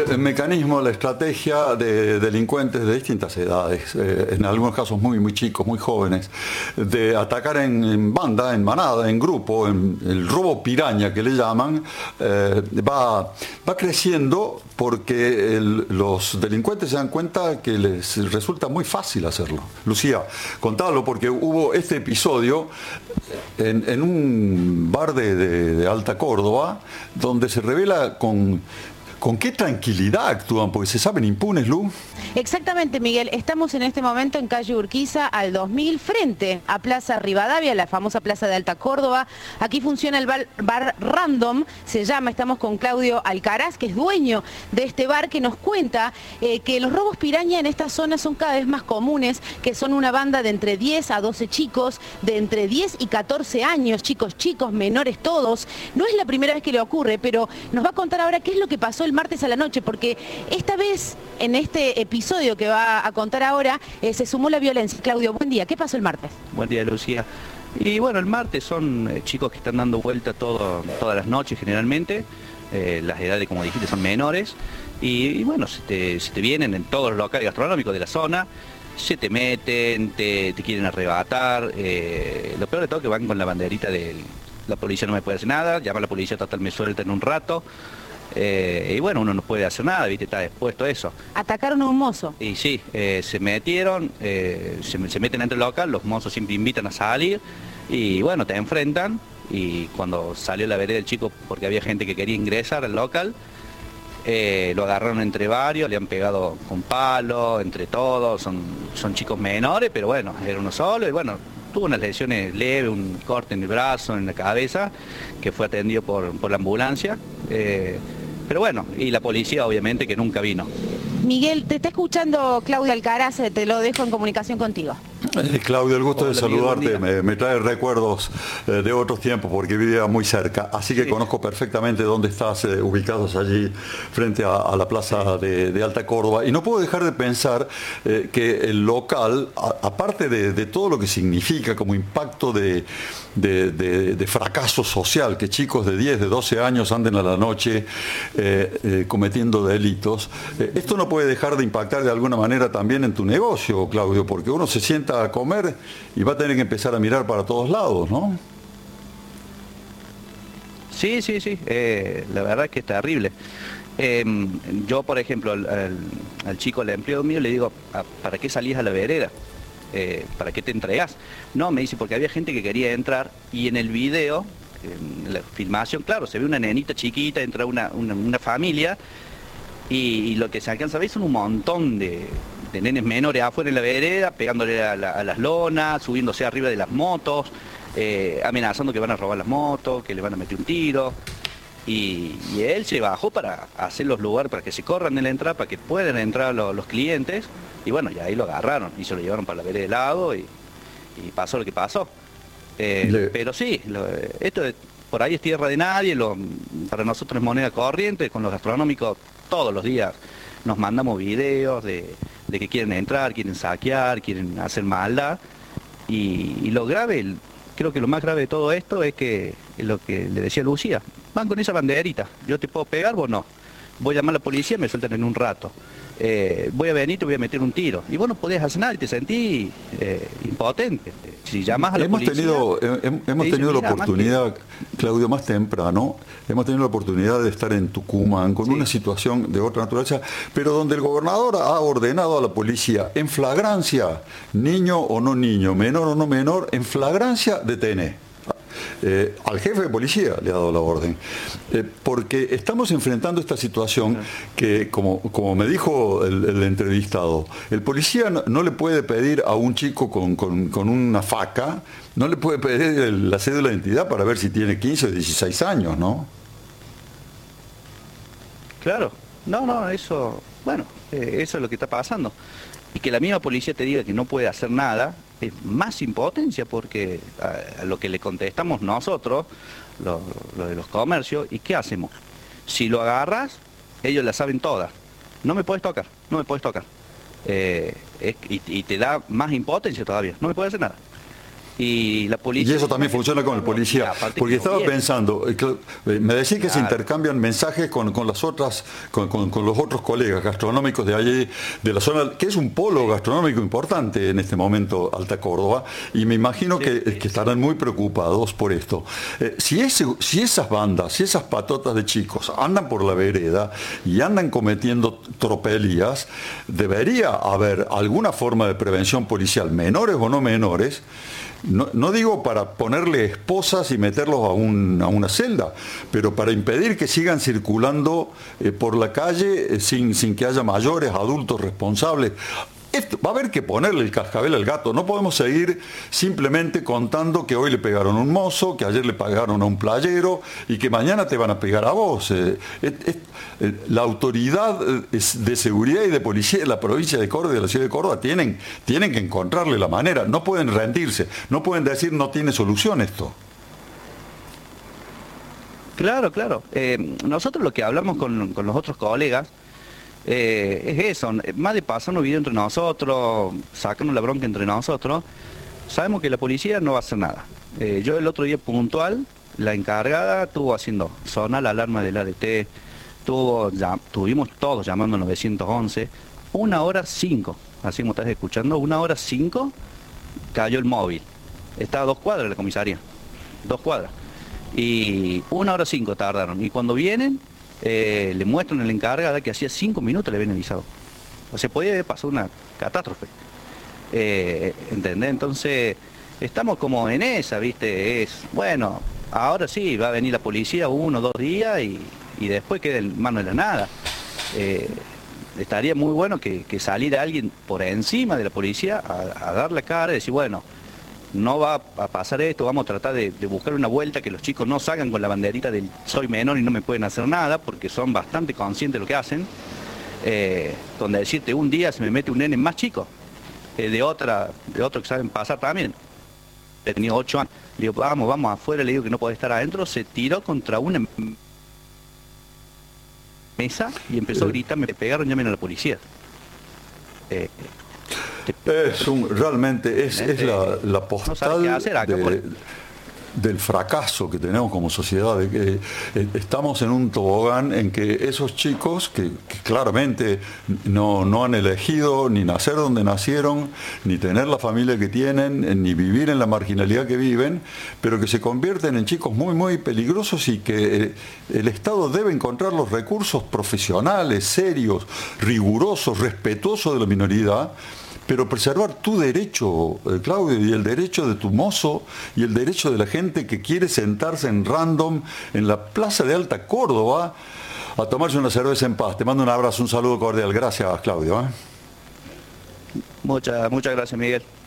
el mecanismo, la estrategia de delincuentes de distintas edades, en algunos casos muy chicos, muy jóvenes, de atacar en banda, en manada, en grupo, en el robo piraña que le llaman, va creciendo porque los delincuentes se dan cuenta que les resulta muy fácil hacerlo. Lucía, contalo, porque hubo este episodio en un bar de Alta Córdoba, donde se revela con qué tranquilidad actúan, porque se saben impunes, Lu. Exactamente, Miguel. Estamos en este momento en calle Urquiza al 2000, frente a Plaza Rivadavia, la famosa Plaza de Alta Córdoba. Aquí funciona el bar Random, se llama. Estamos con Claudio Alcaraz, que es dueño de este bar, que nos cuenta que los robos piraña en esta zona son cada vez más comunes, que son una banda de entre 10 a 12 chicos, de entre 10 y 14 años, chicos, menores todos. No es la primera vez que le ocurre, pero nos va a contar ahora qué es lo que pasó el martes a la noche, porque esta vez, en este episodio que va a contar ahora, se sumó la violencia. Claudio, buen día. ¿Qué pasó el martes? Buen día, Lucía. Y bueno, el martes son chicos que están dando vuelta todas las noches generalmente. Las edades, como dijiste, son menores. Y bueno, se te vienen en todos los locales gastronómicos de la zona, se te meten, te quieren arrebatar. Lo peor de todo es que van con la banderita de la policía no me puede hacer nada, llama a la policía total me suelta en un rato. Y bueno, uno no puede hacer nada, ¿viste? Está expuesto a eso. ¿Atacaron a un mozo? Y sí, se metieron, se meten dentro del local, los mozos siempre invitan a salir y bueno, te enfrentan. Y cuando salió la vereda del chico, porque había gente que quería ingresar al local, lo agarraron entre varios, le han pegado con palos, entre todos, son chicos menores, pero bueno, era uno solo y bueno, tuvo unas lesiones leves, un corte en el brazo, en la cabeza, que fue atendido por la ambulancia. Pero bueno, y la policía obviamente que nunca vino. Miguel, te está escuchando Claudio Alcaraz, te lo dejo en comunicación contigo. Claudio, el gusto de saludarte. Miguel, me trae recuerdos de otros tiempos porque vivía muy cerca, así que sí, conozco perfectamente dónde estás ubicados allí frente a la plaza de Alta Córdoba, y no puedo dejar de pensar que el local, aparte de todo lo que significa como impacto de fracaso social, que chicos de 10, de 12 años anden a la noche cometiendo delitos, esto no puede dejar de impactar de alguna manera también en tu negocio, Claudio, porque uno se sienta a comer y va a tener que empezar a mirar para todos lados, ¿no? Sí, la verdad es que es terrible. Yo, por ejemplo, al chico, al empleado mío, le digo, ¿para qué salís a la vereda? ¿Para qué te entregas? No, me dice, porque había gente que quería entrar y en el video, en la filmación, claro, se ve una nenita chiquita, entra una familia y lo que se alcanza a ver son un montón de nenes menores afuera en la vereda, pegándole a las lonas, subiéndose arriba de las motos, amenazando que van a robar las motos, que le van a meter un tiro. Y él se bajó para hacer los lugares para que se corran en la entrada, para que puedan entrar los clientes. Y bueno, ya ahí lo agarraron y se lo llevaron para la vereda de lado y pasó lo que pasó. Pero sí, esto por ahí es tierra de nadie, para nosotros es moneda corriente, con los gastronómicos todos los días nos mandamos videos de que quieren entrar, quieren saquear, quieren hacer maldad. Y lo grave, creo que lo más grave de todo esto es que lo que le decía Lucía, van con esa banderita, yo te puedo pegar, vos no. Voy a llamar a la policía, me sueltan en un rato. Voy a venir, te voy a meter un tiro. Y vos no podés hacer nada y te sentís impotente. Si llamas a la policía... Hemos tenido la oportunidad, Claudio, más temprano, hemos tenido la oportunidad de estar en Tucumán con una situación de otra naturaleza, pero donde el gobernador ha ordenado a la policía, en flagrancia, niño o no niño, menor o no menor, en flagrancia detener. Al jefe de policía le ha dado la orden, porque estamos enfrentando esta situación que, como me dijo el entrevistado, el policía no le puede pedir a un chico con una faca, no le puede pedir la cédula de identidad para ver si tiene 15 o 16 años, ¿no? Claro, no, eso, bueno, eso es lo que está pasando. Y que la misma policía te diga que no puede hacer nada, es más impotencia, porque a lo que le contestamos nosotros, lo de los comercios, ¿y qué hacemos? Si lo agarras, ellos la saben todas. No me puedes tocar, no me puedes tocar. Y te da más impotencia todavía, no me puedes hacer nada. Y la policía... Y eso también funciona con el policía, porque estaba pensando, me decís que se intercambian mensajes con los otros colegas gastronómicos de allí, de la zona, que es un polo gastronómico importante en este momento, Alta Córdoba, y me imagino que estarán muy preocupados por esto. Si esas bandas, si esas patotas de chicos andan por la vereda y andan cometiendo tropelías, debería haber alguna forma de prevención policial, menores o no menores. No digo para ponerle esposas y meterlos a una celda, pero para impedir que sigan circulando por la calle sin que haya mayores, adultos responsables. Va a haber que ponerle el cascabel al gato. No podemos seguir simplemente contando que hoy le pegaron a un mozo, que ayer le pegaron a un playero y que mañana te van a pegar a vos. La autoridad de seguridad y de policía de la provincia de Córdoba y de la ciudad de Córdoba tienen que encontrarle la manera. No pueden rendirse, no pueden decir no tiene solución esto. Claro. Nosotros lo que hablamos con los otros colegas es eso, más de pasarnos video entre nosotros, sacarnos la bronca entre nosotros. Sabemos que la policía no va a hacer nada. Yo el otro día puntual, la encargada estuvo haciendo sonar la alarma del ADT, tuvimos todos llamando al 911, 1:05, así como estás escuchando, 1:05 cayó el móvil. Estaba a 2 cuadras de la comisaría, 2 cuadras. Y 1:05 tardaron. Y cuando vienen, le muestran a la encargada que hacía 5 minutos le habían avisado. O sea, podía haber pasado una catástrofe. ¿Entendés? Entonces, estamos como en esa, ¿viste? Bueno, ahora sí, va a venir la policía 1 o 2 días y después queda en manos de la nada. Estaría muy bueno que saliera alguien por encima de la policía a dar la cara y decir, bueno, no va a pasar esto, vamos a tratar de buscar una vuelta, que los chicos no salgan con la banderita del soy menor y no me pueden hacer nada, porque son bastante conscientes de lo que hacen. Donde decirte, un día se me mete un nene más chico, de otro que saben pasar también, he tenido 8 años, le digo, vamos afuera, le digo que no puede estar adentro, se tiró contra una mesa y empezó a gritar, me pegaron, llamen a la policía. Realmente es la postal no hacer acá, del fracaso que tenemos como sociedad, de que estamos en un tobogán en que esos chicos que claramente no han elegido ni nacer donde nacieron, ni tener la familia que tienen, ni vivir en la marginalidad que viven, pero que se convierten en chicos muy, muy peligrosos y que el Estado debe encontrar los recursos profesionales, serios, rigurosos, respetuosos de la minoridad, pero preservar tu derecho, Claudio, y el derecho de tu mozo, y el derecho de la gente que quiere sentarse en random en la Plaza de Alta Córdoba a tomarse una cerveza en paz. Te mando un abrazo, un saludo cordial. Gracias, Claudio. Muchas gracias, Miguel.